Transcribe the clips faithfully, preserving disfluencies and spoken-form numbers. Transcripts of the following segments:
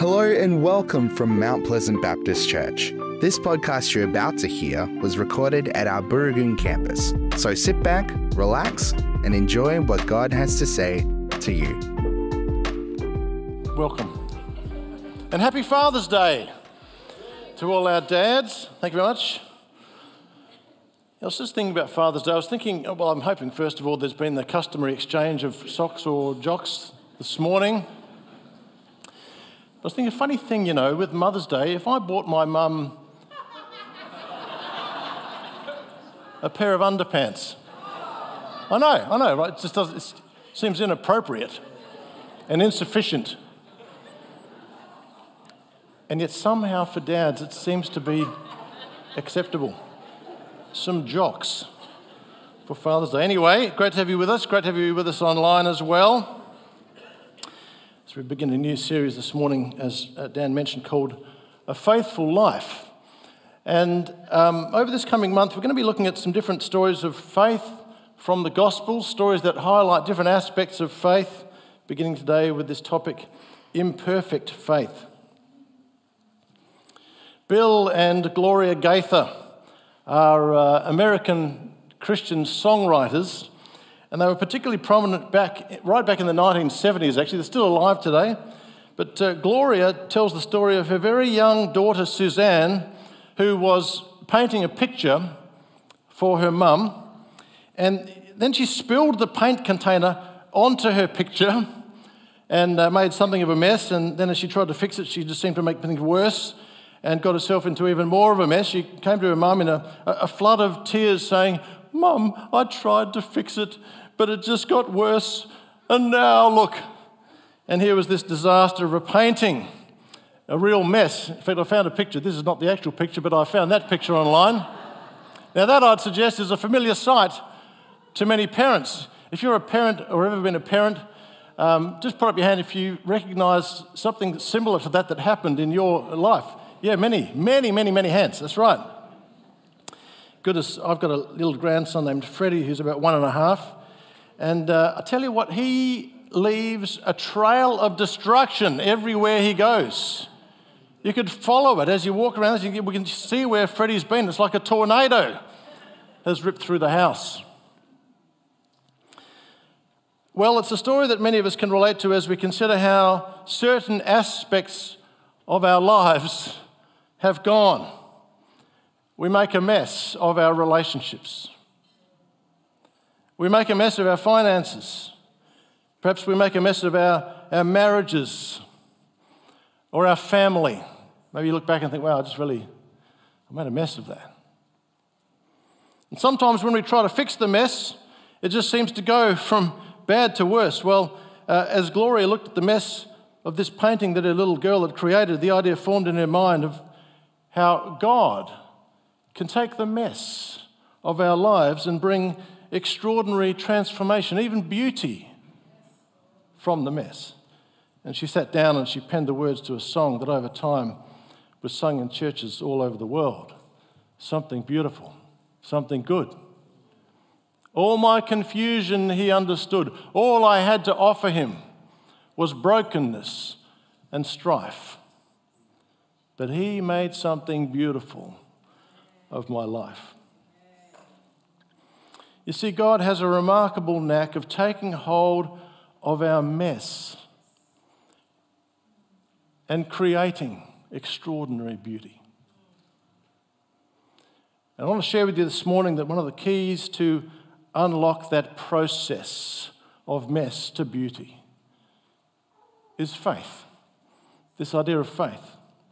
Hello and welcome from Mount Pleasant Baptist Church. This podcast you're about to hear was recorded at our Booragoon campus. So sit back, relax, and enjoy what God has to say to you. Welcome. And happy Father's Day to all our dads. Thank you very much. I was just thinking about Father's Day. I was thinking, well, I'm hoping, first of all, there's been the customary exchange of socks or jocks this morning. I was thinking, a funny thing, you know, with Mother's Day, if I bought my mum a pair of underpants, I know, I know, right? It just does, it seems inappropriate and insufficient. And yet somehow for dads it seems to be acceptable. Some jocks for Father's Day. Anyway, great to have you with us. Great to have you with us online as well. So we begin a new series this morning, as Dan mentioned, called A Faithful Life. And um, over this coming month, we're going to be looking at some different stories of faith from the Gospels, stories that highlight different aspects of faith, beginning today with this topic, imperfect faith. Bill and Gloria Gaither are uh, American Christian songwriters, and they were particularly prominent back, right back in the nineteen seventies, actually. They're still alive today. But uh, Gloria tells the story of her very young daughter, Suzanne, who was painting a picture for her mum, and then she spilled the paint container onto her picture and uh, made something of a mess, and then as she tried to fix it, she just seemed to make things worse and got herself into even more of a mess. She came to her mum in a, a flood of tears saying, "Mum, I tried to fix it, but it just got worse, and now look." And here was this disaster of a painting, a real mess. In fact, I found a picture. This is not the actual picture, but I found that picture online. Now that, I'd suggest, is a familiar sight to many parents. If you're a parent or have ever been a parent, um, just put up your hand if you recognise something similar to that that happened in your life. Yeah, many, many, many, many hands. That's right. Goodness, I've got a little grandson named Freddie who's about one and a half. And uh, I tell you what, he leaves a trail of destruction everywhere he goes. You could follow it as you walk around. We can see where Freddie's been. It's like a tornado has ripped through the house. Well, it's a story that many of us can relate to as we consider how certain aspects of our lives have gone. We make a mess of our relationships. We make a mess of our finances. Perhaps we make a mess of our, our marriages or our family. Maybe you look back and think, wow, I just really, I made a mess of that. And sometimes when we try to fix the mess, it just seems to go from bad to worse. Well, uh, as Gloria looked at the mess of this painting that her little girl had created, the idea formed in her mind of how God can take the mess of our lives and bring extraordinary transformation, even beauty, from the mess. And she sat down and she penned the words to a song that over time was sung in churches all over the world. Something beautiful, something good. All my confusion he understood. All I had to offer him was brokenness and strife. But he made something beautiful of my life. You see, God has a remarkable knack of taking hold of our mess and creating extraordinary beauty. And I want to share with you this morning that one of the keys to unlock that process of mess to beauty is faith, this idea of faith.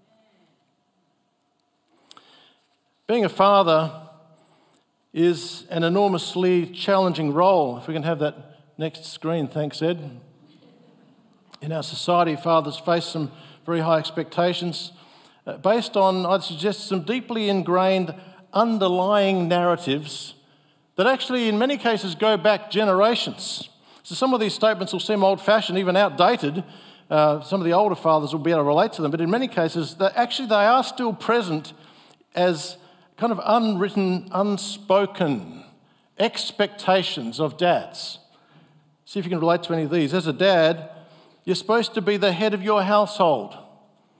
Being a father is an enormously challenging role. If we can have that next screen, thanks, Ed. In our society, fathers face some very high expectations uh, based on, I'd suggest, some deeply ingrained underlying narratives that actually in many cases go back generations. So some of these statements will seem old-fashioned, even outdated. Uh, some of the older fathers will be able to relate to them, but in many cases, actually they are still present as kind of unwritten, unspoken expectations of dads. See if you can relate to any of these. As a dad, you're supposed to be the head of your household.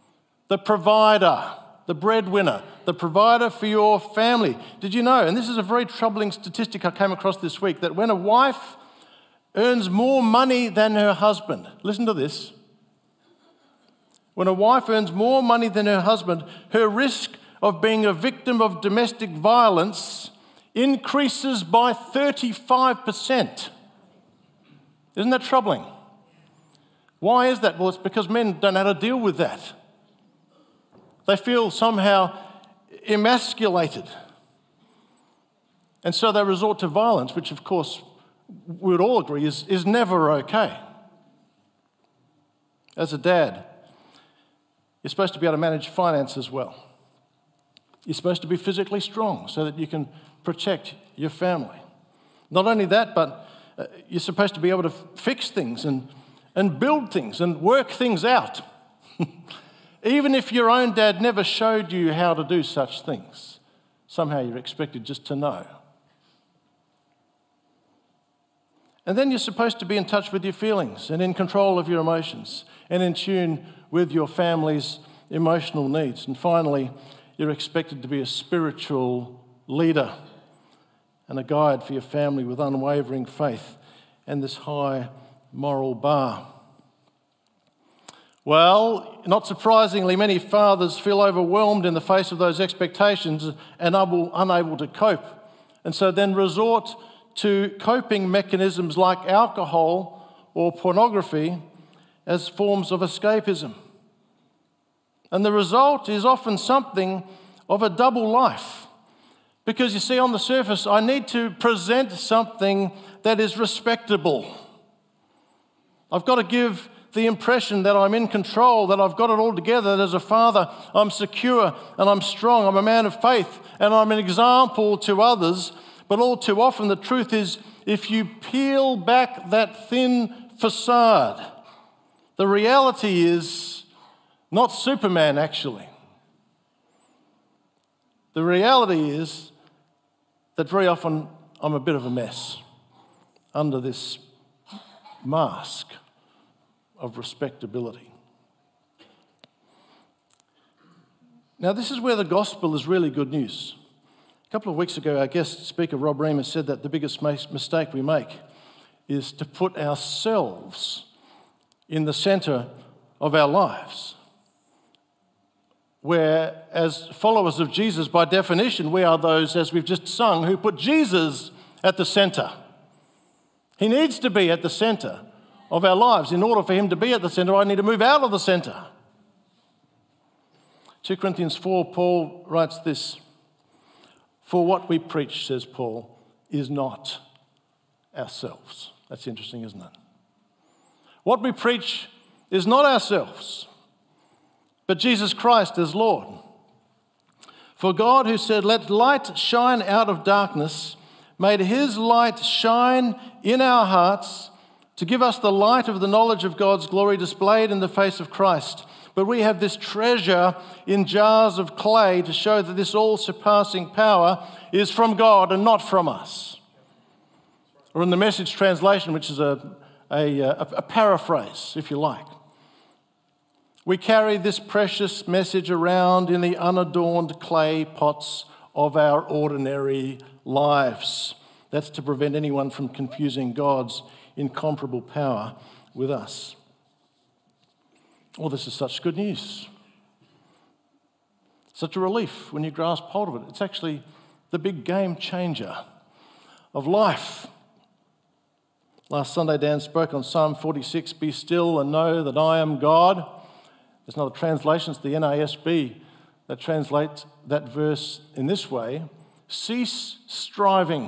the provider, the breadwinner, the provider for your family. Did you know, and this is a very troubling statistic I came across this week, that when a wife earns more money than her husband, listen to this, when a wife earns more money than her husband, her risk of being a victim of domestic violence increases by thirty-five percent. Isn't that troubling? Why is that? Well, it's because men don't know how to deal with that. They feel somehow emasculated. And so they resort to violence, which of course we would all agree is, is never okay. As a dad, you're supposed to be able to manage finance as well. You're supposed to be physically strong so that you can protect your family. Not only that, but uh, you're supposed to be able to f- fix things and, and build things and work things out. Even if your own dad never showed you how to do such things, somehow you're expected just to know. And then you're supposed to be in touch with your feelings and in control of your emotions and in tune with your family's emotional needs. And finally, you're expected to be a spiritual leader and a guide for your family with unwavering faith and this high moral bar. Well, not surprisingly, many fathers feel overwhelmed in the face of those expectations and are unable to cope, and so then resort to coping mechanisms like alcohol or pornography as forms of escapism. And the result is often something of a double life. Because you see, on the surface, I need to present something that is respectable. I've got to give the impression that I'm in control, that I've got it all together, that as a father, I'm secure and I'm strong, I'm a man of faith, and I'm an example to others. But all too often, the truth is, if you peel back that thin facade, the reality is not Superman, actually. The reality is that very often I'm a bit of a mess under this mask of respectability. Now, this is where the gospel is really good news. A couple of weeks ago, our guest speaker, Rob Remus, said that the biggest mistake we make is to put ourselves in the centre of our lives, where as followers of Jesus, by definition, we are those, as we've just sung, who put Jesus at the centre. He needs to be at the centre of our lives. In order for him to be at the centre, I need to move out of the centre. Second Corinthians four, Paul writes this, "For what we preach," says Paul, "is not ourselves." That's interesting, isn't it? What we preach is not ourselves, but Jesus Christ as Lord. For God, who said, "Let light shine out of darkness," made his light shine in our hearts to give us the light of the knowledge of God's glory displayed in the face of Christ. But we have this treasure in jars of clay to show that this all-surpassing power is from God and not from us. Or in the Message translation, which is a, a, a, a paraphrase, if you like, we carry this precious message around in the unadorned clay pots of our ordinary lives. That's to prevent anyone from confusing God's incomparable power with us. Well, this is such good news. Such a relief when you grasp hold of it. It's actually the big game changer of life. Last Sunday, Dan spoke on Psalm forty-six, "Be still and know that I am God." There's another translation, it's the N A S B, that translates that verse in this way: cease striving.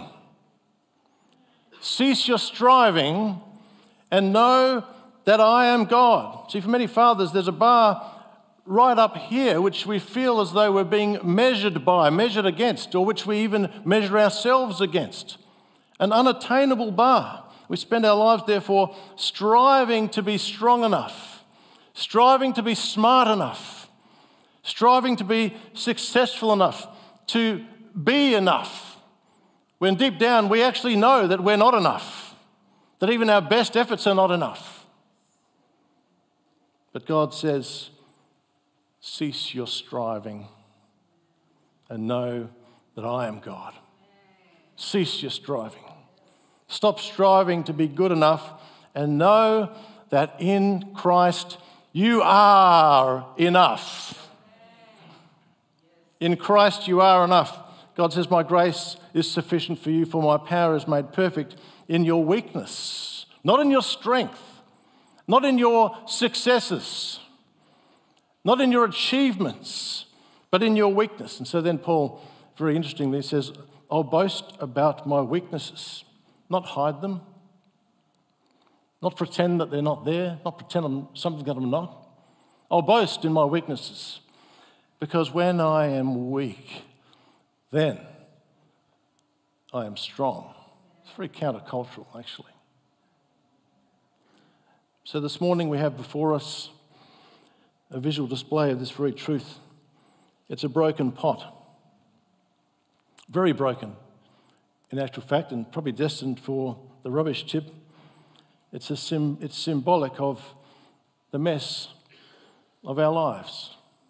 Cease your striving and know that I am God. See, for many fathers, there's a bar right up here which we feel as though we're being measured by, measured against, or which we even measure ourselves against. An unattainable bar. We spend our lives, therefore, striving to be strong enough, striving to be smart enough, striving to be successful enough, to be enough, when deep down we actually know that we're not enough, that even our best efforts are not enough. But God says, cease your striving and know that I am God. Cease your striving. Stop striving to be good enough and know that in Christ you are enough. In Christ you are enough. God says, my grace is sufficient for you, for my power is made perfect in your weakness, not in your strength, not in your successes, not in your achievements, but in your weakness. And so then Paul, very interestingly, says, I'll boast about my weaknesses, not hide them, not pretend that they're not there, not pretend I'm something that I'm not. I'll boast in my weaknesses, because when I am weak, then I am strong. It's very countercultural, actually. So this morning we have before us a visual display of this very truth. It's a broken pot, very broken in actual fact, and probably destined for the rubbish tip. It's, a sim- it's symbolic of the mess of our lives.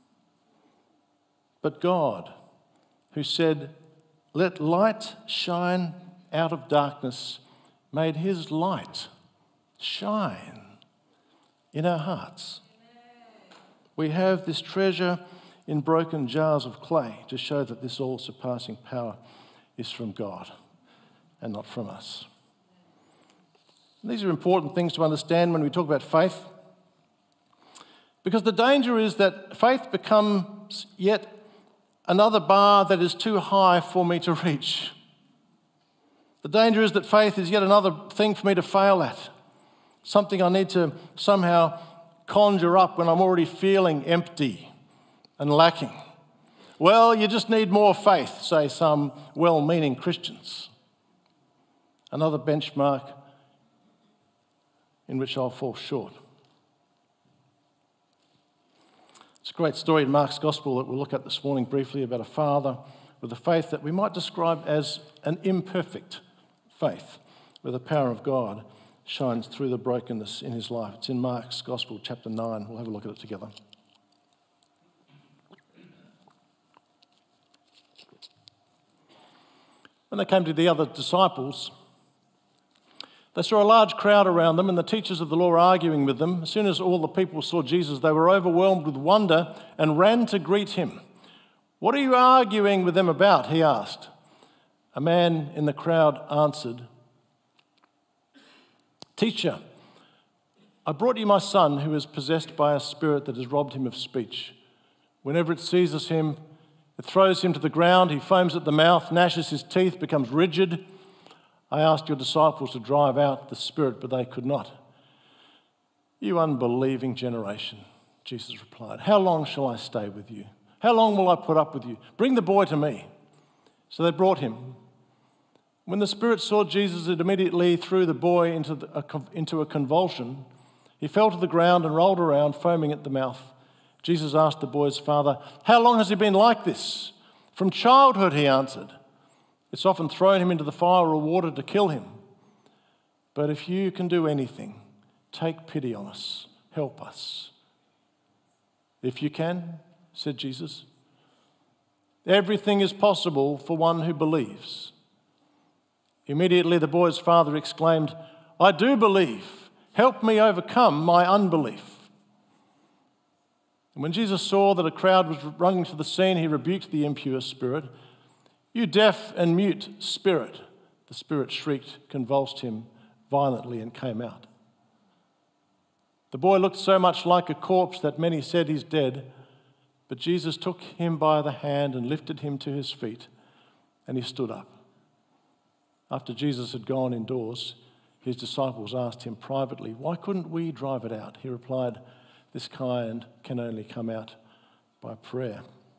But God, who said, let light shine out of darkness, made his light shine in our hearts. We have this treasure in broken jars of clay to show that this all-surpassing power is from God and not from us. And these are important things to understand when we talk about faith, because the danger is that faith becomes yet another bar that is too high for me to reach. The danger is that faith is yet another thing for me to fail at, something I need to somehow conjure up when I'm already feeling empty and lacking. Well, you just need more faith, say some well-meaning Christians. Another benchmark in which I'll fall short. It's a great story in Mark's Gospel that we'll look at this morning briefly about a father with a faith that we might describe as an imperfect faith, where the power of God shines through the brokenness in his life. It's in Mark's Gospel, chapter nine. We'll have a look at it together. When they came to the other disciples, they saw a large crowd around them, and the teachers of the law were arguing with them. As soon as all the people saw Jesus, they were overwhelmed with wonder and ran to greet him. What are you arguing with them about? He asked. A man in the crowd answered, Teacher, I brought you my son who is possessed by a spirit that has robbed him of speech. Whenever it seizes him, it throws him to the ground. He foams at the mouth, gnashes his teeth, becomes rigid. I asked your disciples to drive out the spirit, but they could not. You unbelieving generation, Jesus replied, how long shall I stay with you? How long will I put up with you? Bring the boy to me. So they brought him. When the spirit saw Jesus, it immediately threw the boy into, the, a, into a convulsion. He fell to the ground and rolled around, foaming at the mouth. Jesus asked the boy's father, how long has he been like this? From childhood, he answered. It's often thrown him into the fire or water to kill him. But if you can do anything, take pity on us. Help us. If you can, said Jesus. Everything is possible for one who believes. Immediately the boy's father exclaimed, I do believe. Help me overcome my unbelief. And when Jesus saw that a crowd was running to the scene, he rebuked the impure spirit. You deaf and mute spirit. The spirit shrieked, convulsed him violently, and came out. The boy looked so much like a corpse that many said he's dead, but Jesus took him by the hand and lifted him to his feet, and he stood up. After Jesus had gone indoors, his disciples asked him privately, why couldn't we drive it out? He replied, this kind can only come out by prayer.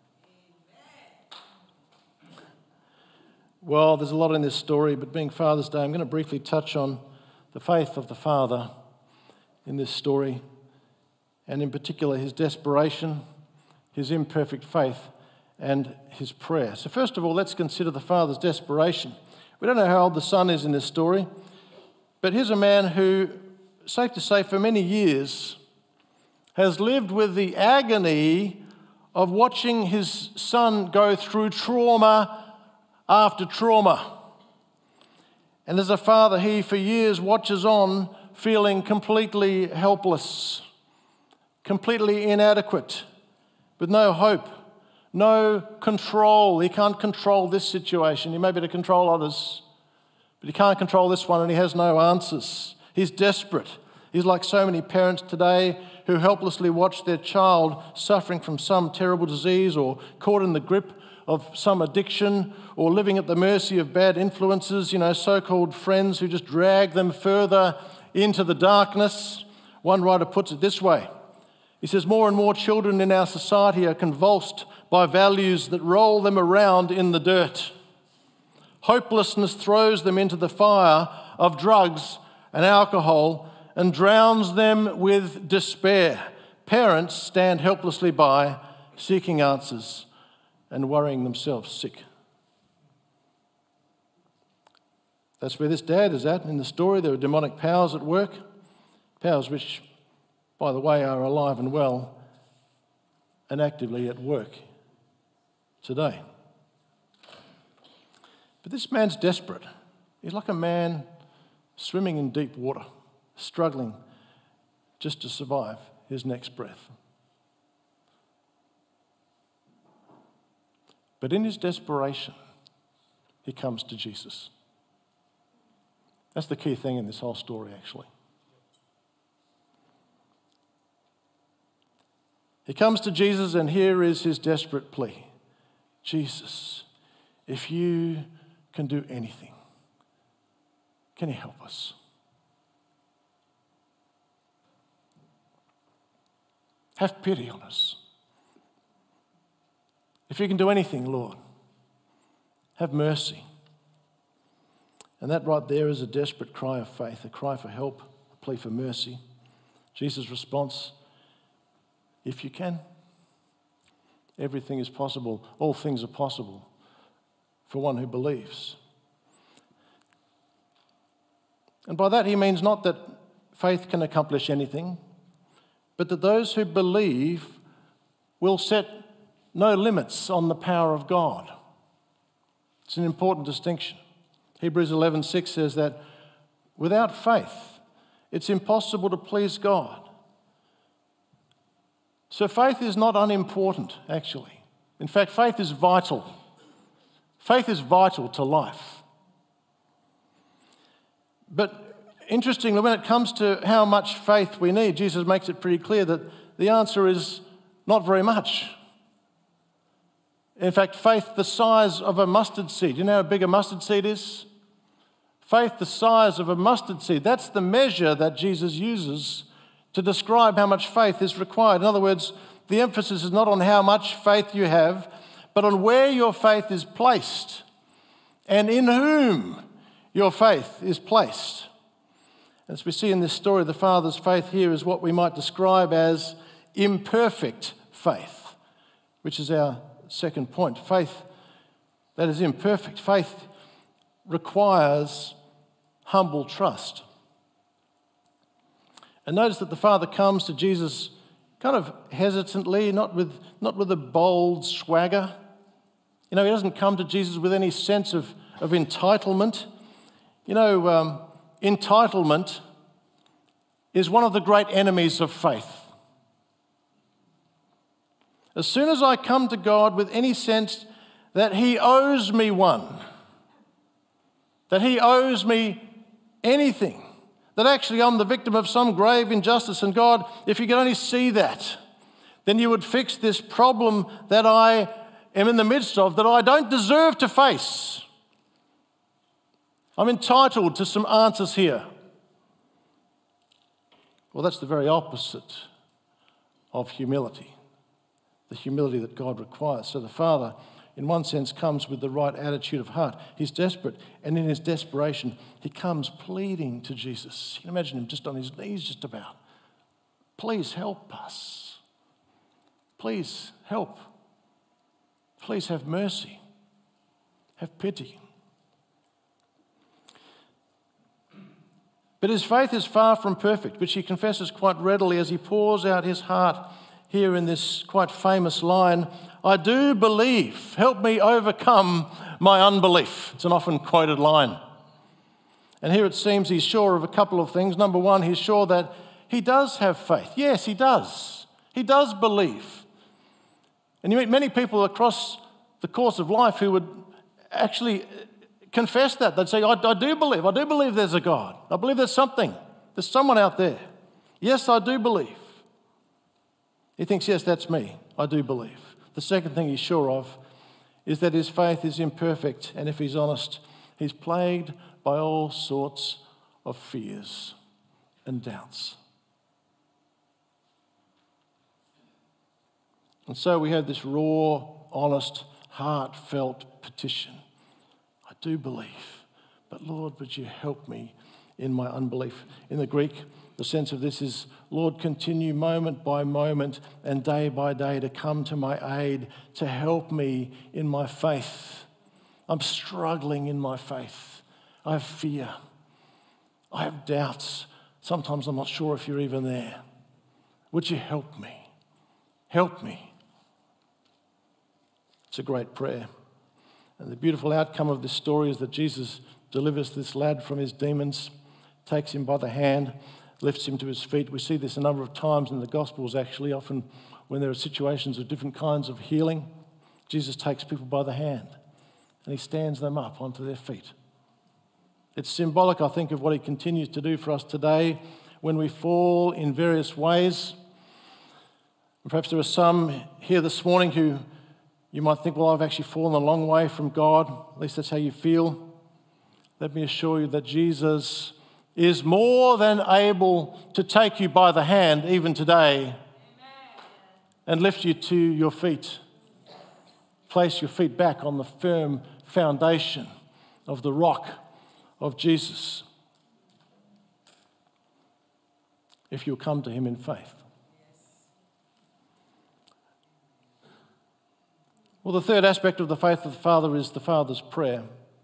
Well, there's a lot in this story, but being Father's Day, I'm going to briefly touch on the faith of the father in this story, and in particular his desperation, his imperfect faith, and his prayer. So first of all, let's consider the father's desperation. We don't know how old the son is in this story, but here's a man who, safe to say, for many years has lived with the agony of watching his son go through trauma after trauma. And as a father, he for years watches on, feeling completely helpless, completely inadequate, with no hope, no control. He can't control this situation. He may be able to control others, but he can't control this one, and he has no answers. He's desperate. He's like so many parents today who helplessly watch their child suffering from some terrible disease or caught in the grip of some addiction or living at the mercy of bad influences, you know, so-called friends who just drag them further into the darkness. One writer puts it this way. He says, more and more children in our society are convulsed by values that roll them around in the dirt. Hopelessness throws them into the fire of drugs and alcohol and drowns them with despair. Parents stand helplessly by, seeking answers and worrying themselves sick. That's where this dad is at in the story. There are demonic powers at work, powers which, by the way, are alive and well and actively at work today. But this man's desperate. He's like a man swimming in deep water, struggling just to survive his next breath. But in his desperation, he comes to Jesus. That's the key thing in this whole story, actually. He comes to Jesus, and here is his desperate plea. Jesus, if you can do anything, can you help us? Have pity on us. If you can do anything, Lord, have mercy. And that right there is a desperate cry of faith, a cry for help, a plea for mercy. Jesus' response, if you can, everything is possible. All things are possible for one who believes. And by that he means not that faith can accomplish anything, but that those who believe will set no limits on the power of God. It's an important distinction. Hebrews eleven six says that without faith, it's impossible to please God. So faith is not unimportant, actually. In fact, faith is vital. Faith is vital to life. But interestingly, when it comes to how much faith we need, Jesus makes it pretty clear that the answer is not very much. In fact, faith the size of a mustard seed. You know how big a mustard seed is? Faith the size of a mustard seed. That's the measure that Jesus uses to describe how much faith is required. In other words, the emphasis is not on how much faith you have, but on where your faith is placed and in whom your faith is placed. As we see in this story, the Father's faith here is what we might describe as imperfect faith, which is our second point. Faith that is imperfect. Faith requires humble trust. And notice that the Father comes to Jesus kind of hesitantly, not with, not with a bold swagger. You know, he doesn't come to Jesus with any sense of, of entitlement. You know, um, entitlement is one of the great enemies of faith. As soon as I come to God with any sense that he owes me one, that he owes me anything, that actually I'm the victim of some grave injustice, and God, if you could only see that, then you would fix this problem that I am in the midst of, that I don't deserve to face. I'm entitled to some answers here. Well, that's the very opposite of humility, the humility that God requires. So the Father, in one sense, comes with the right attitude of heart. He's desperate, and in his desperation, he comes pleading to Jesus. You can imagine him just on his knees, just about. Please help us. Please help. Please have mercy. Have pity. But his faith is far from perfect, which he confesses quite readily as he pours out his heart here in this quite famous line, "I do believe, help me overcome my unbelief." It's an often quoted line. And here it seems he's sure of a couple of things. Number one, he's sure that he does have faith. Yes, he does. He does believe. And you meet many people across the course of life who would actually confess that. They'd say, I, I do believe. I do believe there's a God. I believe there's something. There's someone out there. Yes, I do believe. He thinks, yes, that's me. I do believe. The second thing he's sure of is that his faith is imperfect, and if he's honest, he's plagued by all sorts of fears and doubts. And so we have this raw, honest, heartfelt petition. I do believe, but Lord, would you help me in my unbelief? In the Greek, the sense of this is, Lord, continue moment by moment and day by day to come to my aid, to help me in my faith. I'm struggling in my faith. I have fear. I have doubts. Sometimes I'm not sure if you're even there. Would you help me? Help me. It's a great prayer. And the beautiful outcome of this story is that Jesus delivers this lad from his demons, takes him by the hand, lifts him to his feet. We see this a number of times in the Gospels, actually, often when there are situations of different kinds of healing. Jesus takes people by the hand and he stands them up onto their feet. It's symbolic, I think, of what he continues to do for us today when we fall in various ways. And perhaps there are some here this morning who you might think, well, I've actually fallen a long way from God. At least that's how you feel. Let me assure you that Jesus is more than able to take you by the hand even today. Amen. And lift you to your feet. Place your feet back on the firm foundation of the rock of Jesus, if you'll come to him in faith. Well, the third aspect of the faith of the Father is the Father's prayer.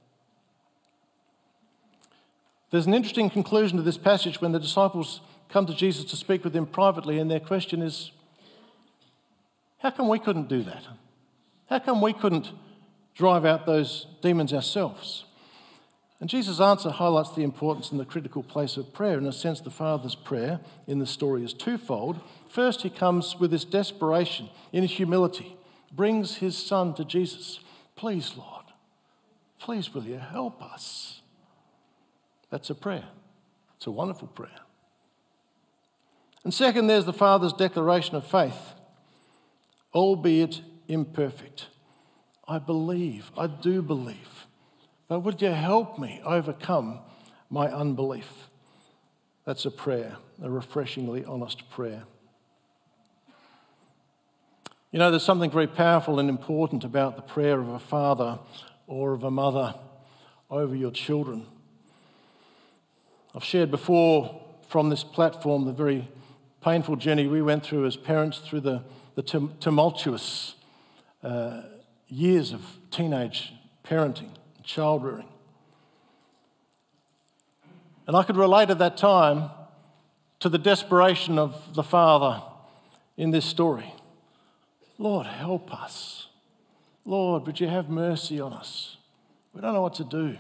There's an interesting conclusion to this passage when the disciples come to Jesus to speak with him privately, and their question is, how come we couldn't do that? How come we couldn't drive out those demons ourselves? And Jesus' answer highlights the importance and the critical place of prayer. In a sense, the Father's prayer in the story is twofold. First, he comes with this desperation in humility, brings his son to Jesus. Please, Lord, please will you help us? That's a prayer. It's a wonderful prayer. And second, there's the Father's declaration of faith, albeit imperfect. I believe, I do believe. But would you help me overcome my unbelief? That's a prayer, a refreshingly honest prayer. You know, there's something very powerful and important about the prayer of a father or of a mother over your children. I've shared before from this platform the very painful journey we went through as parents through the, the tumultuous uh, years of teenage parenting. Child rearing. And I could relate at that time to the desperation of the father in this story. Lord, help us. Lord, would you have mercy on us? We don't know what to do.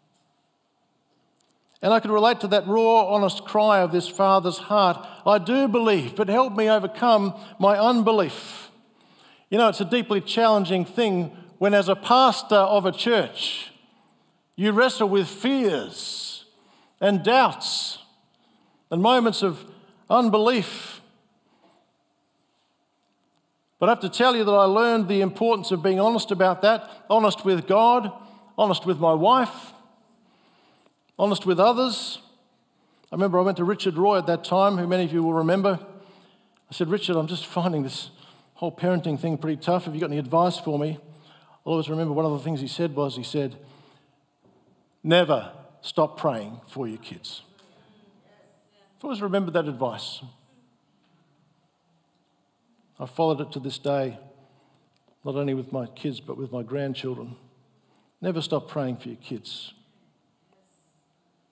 And I could relate to that raw, honest cry of this father's heart. I do believe, but help me overcome my unbelief. You know, it's a deeply challenging thing when, as a pastor of a church, you wrestle with fears and doubts and moments of unbelief. But I have to tell you that I learned the importance of being honest about that, honest with God, honest with my wife, honest with others. I remember I went to Richard Roy at that time, who many of you will remember. I said, Richard, I'm just finding this whole parenting thing pretty tough. Have you got any advice for me? I always remember one of the things he said was, he said, never stop praying for your kids. I've always remembered that advice. I followed it to this day, not only with my kids, but with my grandchildren. Never stop praying for your kids.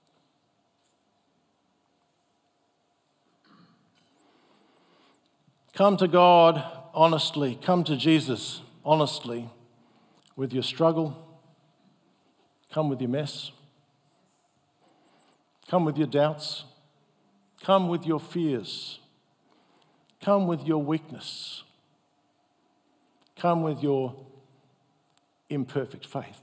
A Come to God honestly. Come to Jesus honestly with your struggle. Come with your mess. Come with your doubts. Come with your fears. Come with your weakness. Come with your imperfect faith.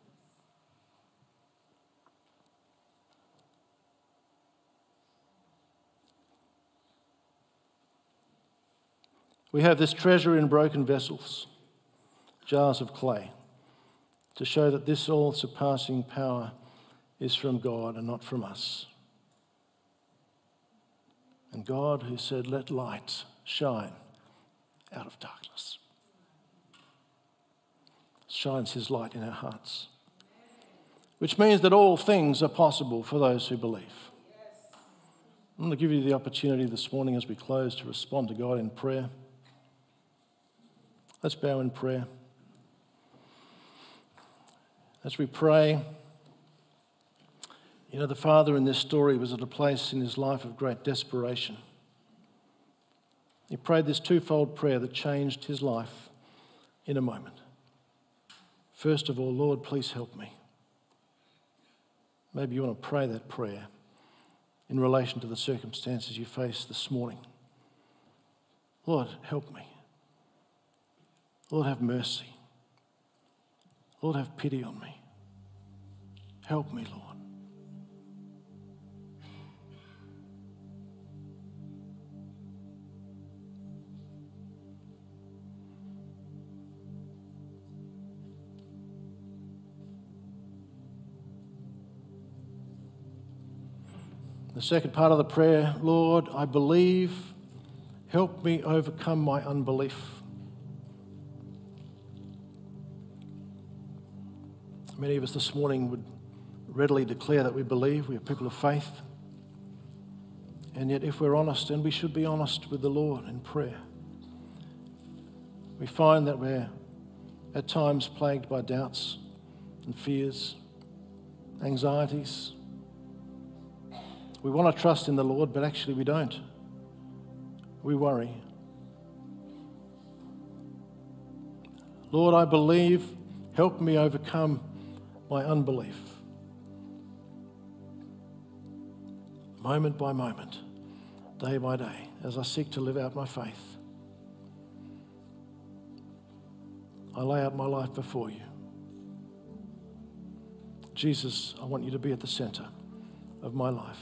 We have this treasure in broken vessels, jars of clay, to show that this all-surpassing power is from God and not from us. And God, who said, "Let light shine out of darkness," shines his light in our hearts, which means that all things are possible for those who believe. I'm going to give you the opportunity this morning as we close to respond to God in prayer. Let's bow in prayer. As we pray, you know, the father in this story was at a place in his life of great desperation. He prayed this twofold prayer that changed his life in a moment. First of all, Lord, please help me. Maybe you want to pray that prayer in relation to the circumstances you face this morning. Lord, help me. Lord, have mercy. Lord, have pity on me. Help me, Lord. The second part of the prayer, Lord, I believe, help me overcome my unbelief. Many of us this morning would readily declare that we believe, we are people of faith. And yet if we're honest, and we should be honest with the Lord in prayer, we find that we're at times plagued by doubts and fears, anxieties. We want to trust in the Lord, but actually we don't. We worry. Lord, I believe, help me overcome my unbelief. Moment by moment, day by day, as I seek to live out my faith, I lay out my life before you. Jesus, I want you to be at the center of my life.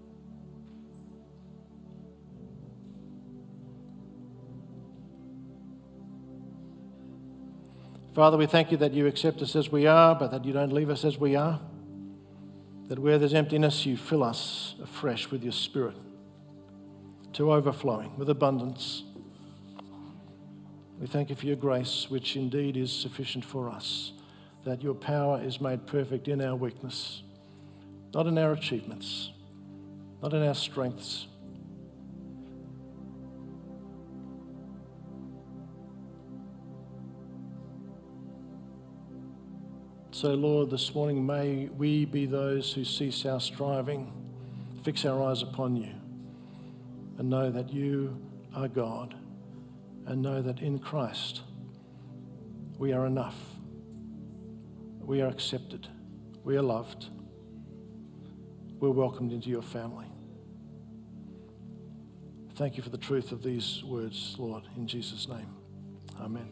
Father, we thank you that you accept us as we are, but that you don't leave us as we are. That where there's emptiness, you fill us afresh with your Spirit to overflowing, with abundance. We thank you for your grace, which indeed is sufficient for us, that your power is made perfect in our weakness, not in our achievements, not in our strengths. So, Lord, this morning may we be those who cease our striving, fix our eyes upon you, and know that you are God, and know that in Christ we are enough. We are accepted. We are loved. We're welcomed into your family. Thank you for the truth of these words, Lord, in Jesus' name. Amen.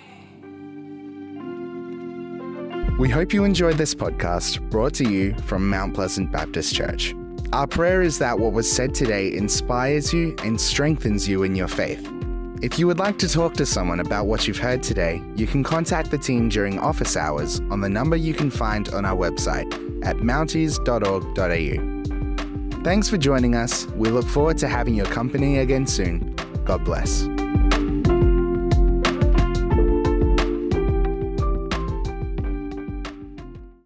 We hope you enjoyed this podcast brought to you from Mount Pleasant Baptist Church. Our prayer is that what was said today inspires you and strengthens you in your faith. If you would like to talk to someone about what you've heard today, you can contact the team during office hours on the number you can find on our website at mounties dot org dot a u. Thanks for joining us. We look forward to having your company again soon. God bless.